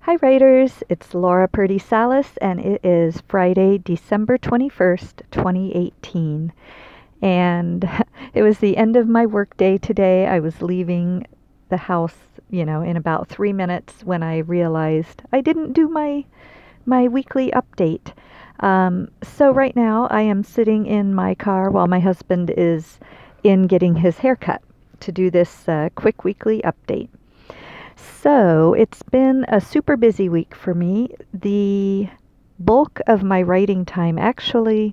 Hi, writers. It's Laura Purdy Salas, and it is Friday, December 21st, 2018. And it was the end of my workday today. I was leaving the house, in about 3 minutes when I realized I didn't do my weekly update. So right now I am sitting in my car while my husband is in getting his haircut to do this quick weekly update. So it's been a super busy week for me. The bulk of my writing time, actually,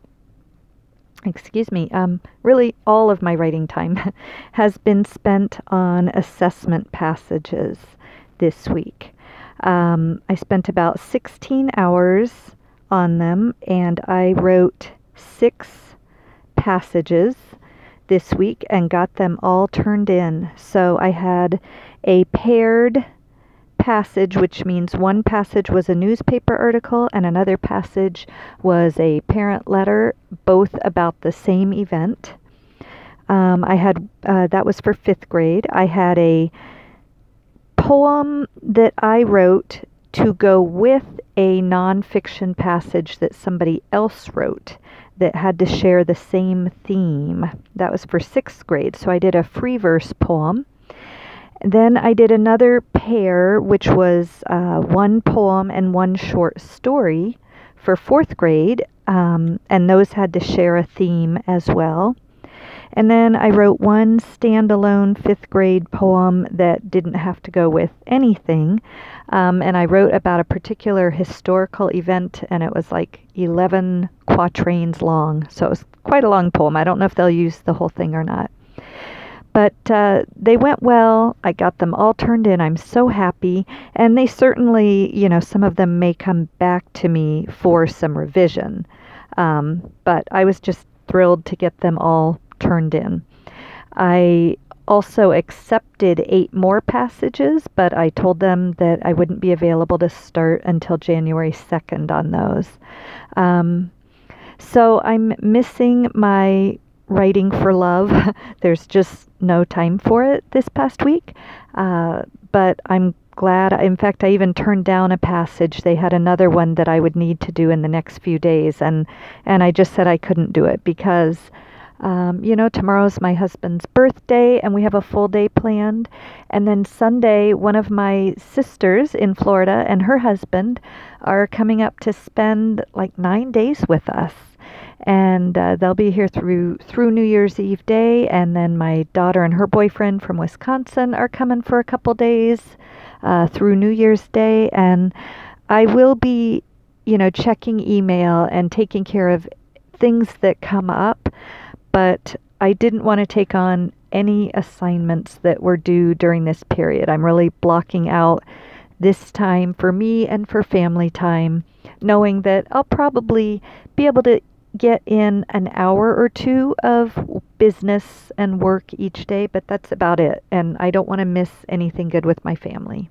really all of my writing time has been spent on assessment passages this week. I spent about 16 hours on them, and I wrote 6 passages this week and got them all turned in. So I had a paired passage, which means one passage was a newspaper article and another passage was a parent letter, both about the same event. I had that was for 5th grade. I had a poem that I wrote to go with a nonfiction passage that somebody else wrote that had to share the same theme. That was for 6th grade. So I did a free verse poem. Then I did another pair, which was one poem and one short story for 4th grade, and those had to share a theme as well. And then I wrote one standalone 5th grade poem that didn't have to go with anything. And I wrote about a particular historical event, and it was like 11 quatrains long. So it was quite a long poem. I don't know if they'll use the whole thing or not. But they went well. I got them all turned in. I'm so happy. And they certainly, some of them may come back to me for some revision. But I was just thrilled to get them all turned in. I also accepted 8 more passages, but I told them that I wouldn't be available to start until January 2nd on those. So I'm missing my writing for love. There's just no time for it this past week. But I'm glad. In fact, I even turned down a passage. They had another one that I would need to do in the next few days. And I just said I couldn't do it because, tomorrow's my husband's birthday and we have a full day planned. And then Sunday, one of my sisters in Florida and her husband are coming up to spend like 9 days with us. And they'll be here through New Year's Eve day, and then my daughter and her boyfriend from Wisconsin are coming for a couple days through New Year's Day, and I will be, checking email and taking care of things that come up, but I didn't want to take on any assignments that were due during this period. I'm really blocking out this time for me and for family time, knowing that I'll probably be able to get in an hour or two of business and work each day, but that's about it. And I don't want to miss anything good with my family.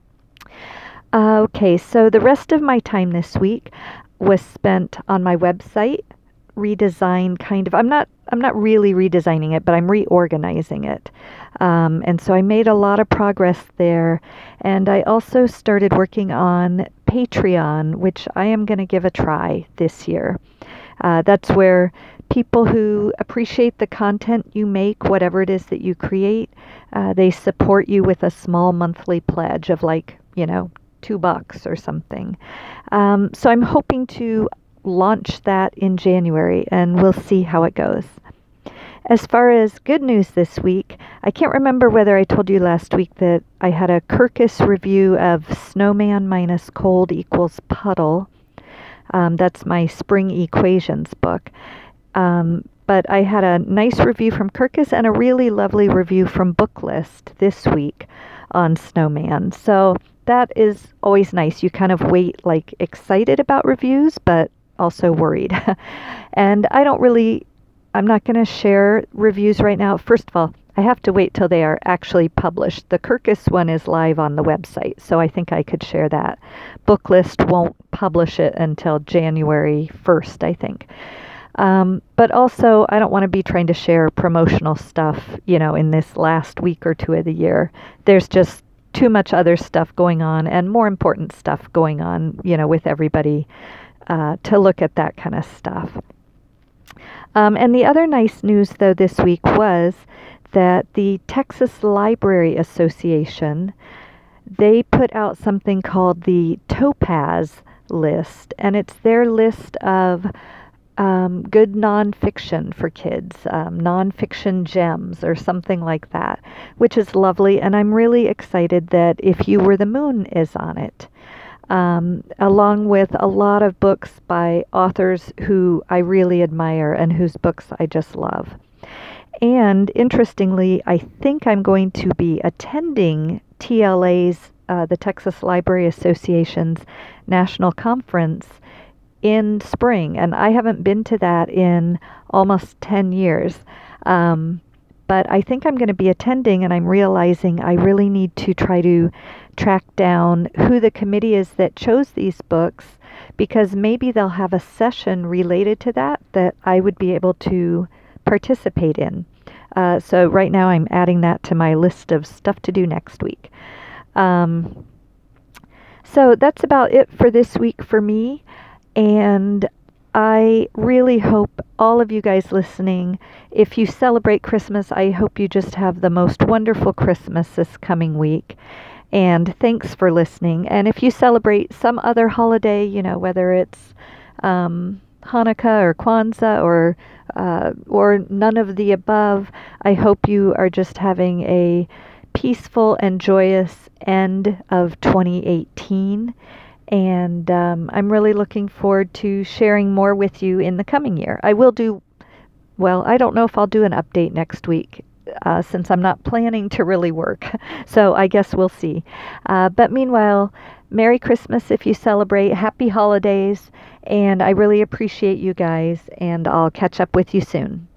Okay, so the rest of my time this week was spent on my website, redesign kind of. I'm not really redesigning it, but I'm reorganizing it. And so I made a lot of progress there. And I also started working on Patreon, which I am going to give a try this year. That's where people who appreciate the content you make, whatever it is that you create, they support you with a small monthly pledge of $2 or something. So I'm hoping to launch that in January, and we'll see how it goes. As far as good news this week, I can't remember whether I told you last week that I had a Kirkus review of Snowman minus Cold equals Puddle. That's my Spring Equations book. But I had a nice review from Kirkus and a really lovely review from Booklist this week on Snowman. So that is always nice. You kind of wait excited about reviews, but also worried. And I'm not going to share reviews right now. First of all, I have to wait till they are actually published. The Kirkus one is live on the website, so I think I could share that. Booklist won't publish it until January 1st, I think. But also, I don't want to be trying to share promotional stuff, in this last week or two of the year. There's just too much other stuff going on and more important stuff going on, with everybody to look at that kind of stuff. And the other nice news, though, this week was that the Texas Library Association, they put out something called the Topaz list, and it's their list of good nonfiction for kids, nonfiction gems or something like that, which is lovely. And I'm really excited that If You Were the Moon is on it, along with a lot of books by authors who I really admire and whose books I just love. And interestingly, I think I'm going to be attending TLA's, the Texas Library Association's National Conference in spring, and I haven't been to that in almost 10 years. But I think I'm going to be attending, and I'm realizing I really need to try to track down who the committee is that chose these books, because maybe they'll have a session related to that I would be able to participate in. So right now I'm adding that to my list of stuff to do next week. So that's about it for this week for me. And I really hope all of you guys listening, if you celebrate Christmas, I hope you just have the most wonderful Christmas this coming week. And thanks for listening. And if you celebrate some other holiday, whether it's Hanukkah or Kwanzaa or none of the above, I hope you are just having a peaceful and joyous end of 2018. And I'm really looking forward to sharing more with you in the coming year. I don't know if I'll do an update next week since I'm not planning to really work. So I guess we'll see. But meanwhile, Merry Christmas if you celebrate. Happy holidays. And I really appreciate you guys. And I'll catch up with you soon.